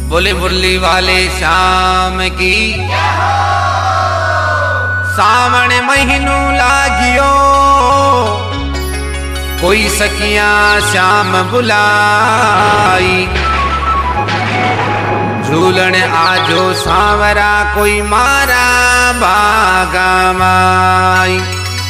बोले मुरली वाले श्याम की। सावण महीनू लागियो कोई सखिया श्याम बुलाई। झूलन आजो सांवरा कोई मारा बागा माई।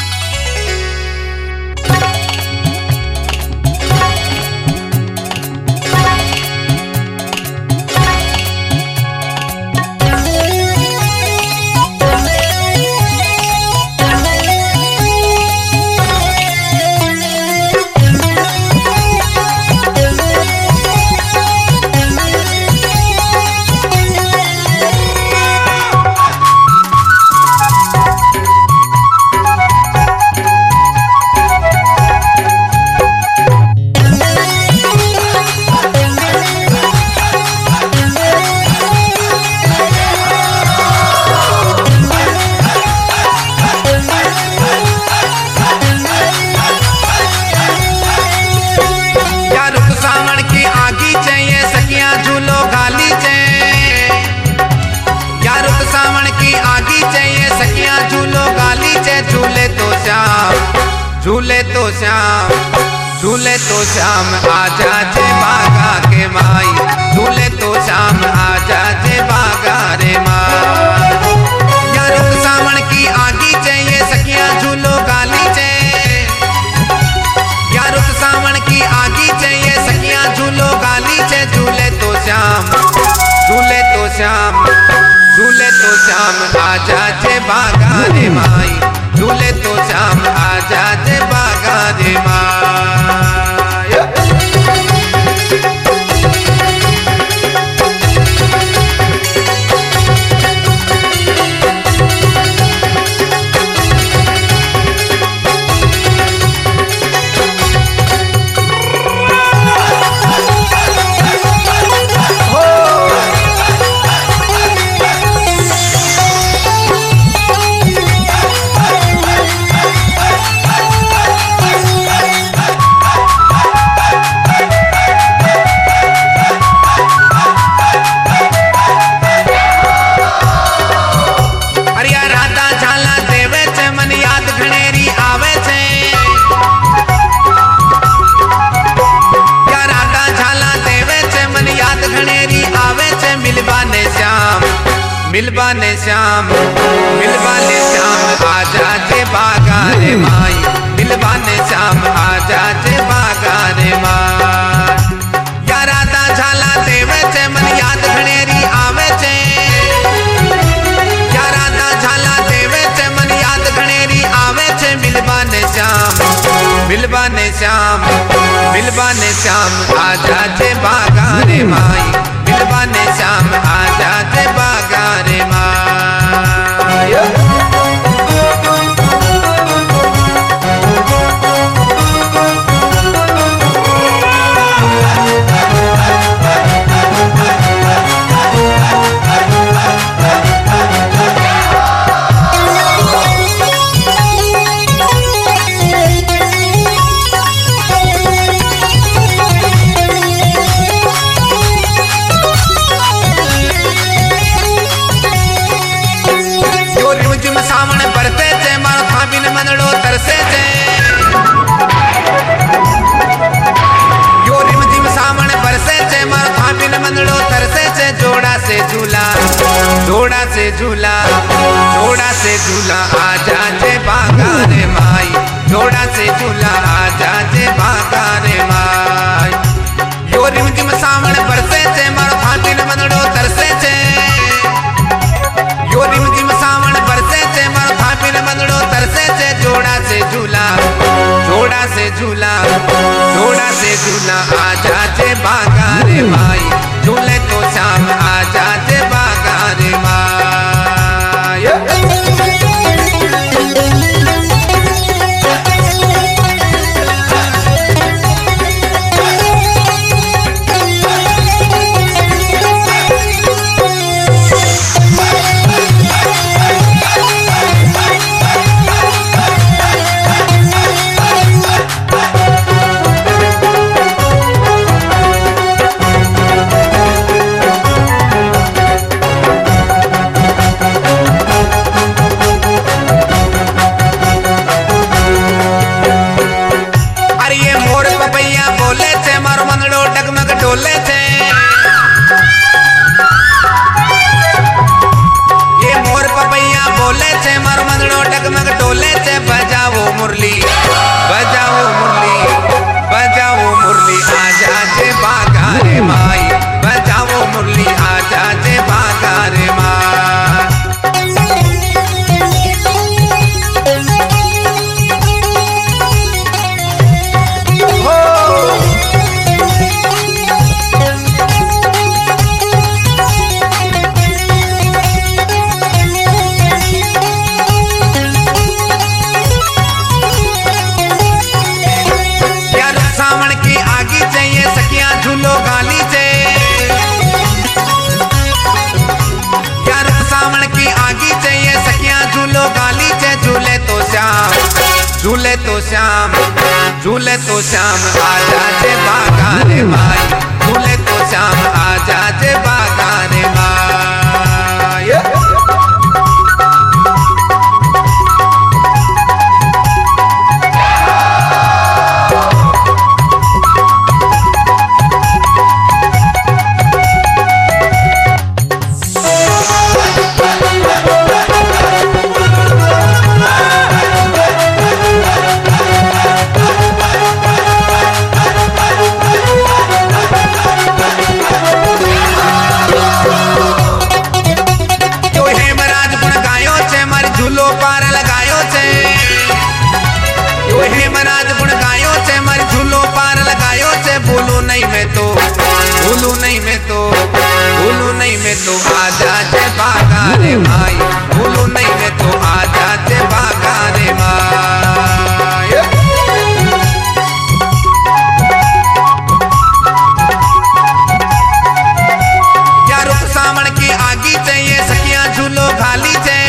झूले तो श्याम, झूले तो श्याम आजा जे बागा के माई। झूले तो श्याम आजा जे बागा रे माई। या रुत सावण की आगी चाहिए सखियां झूलो गाली चे। या रुत सावण की आगी चाहिए सखियां झूलो गाली चे। झूले तो श्याम, झूले तो श्याम, झूले तो श्याम आजा जे बागा रे माई। झूले तो श्याम आजा जे बागा रे माई। मिलबाने श्याम, मिलबाने श्याम आजा जे बागा रे माई। मिलबाने श्याम आजा जे बागा रे माई। या राधा झाला देवे छे मन याद घणेरी आवे छे। या राधा झाला देवे छे मन याद घणेरी आवे छे। मिलबाने श्याम, मिलबाने श्याम, मिलबाने श्याम आजा जे बागा रे माई। मिलबाने श्याम आजा जे बागा रे माई। सावण बरसे छे मारो थाबीन मनड़ो तरसे छे। यो रिम झिम सावण बरसे छे मारो थाबीन मनड़ो तरसे छे। जोड़ा से झूला, जोड़ा से झूला, जोड़ा से झूला आजा जे बागा रे माई। जोड़ा से झूला आजा जे बागा रे माई। यो रिम झिम सावण बरसे छे मारो थाबीन मनड़ो तरसे छे। यो रिम झिम सावण बरसे छे मारो थाबीन मनड़ो तरसे छे। जोड़ा से झूला, जोड़ा से झूला, जोड़ा से झूला आजा जे बागा रे माई। झूले तो श्याम आजा जे बागा रे माई। बागा रे माई, बजाओ मुरली आजा जे बागा रे माई। झूलो गाली से यार सावन की आगी चाहिए सखियां झूलो गाली से, झूले तो श्याम, झूले तो श्याम, झूले तो श्याम आजा जे बागा रे माई, झूले तो श्याम आजा जे बागा रे माई। भूलू नहीं मैं तो, भूलू नहीं मैं तो आजा जे बागा रे माई, भूलू नहीं मैं तो आजा जे बागा रे माई। या रुक सावन की आगी चाहिए सखियां झूलो खाली से,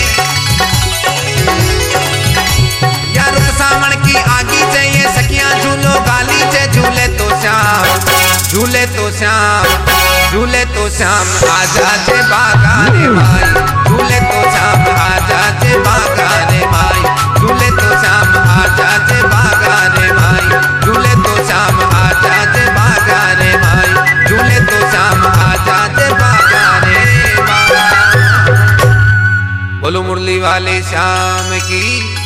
या रुक सावन की आगी चाहिए सखियां झूलो गाली से, झूले तो श्याम, झूले तो श्याम, झूले तो श्याम आजा जे बागा रे माई, झूले तो श्याम आजा जे बागा रे माई, झूले तो श्याम आजा जे बागा रे माई, झूले तो श्याम आजा जे बागा रे माई, झूले तो श्याम आजा जे बागा रे माई। बोलो मुरली वाले श्याम की।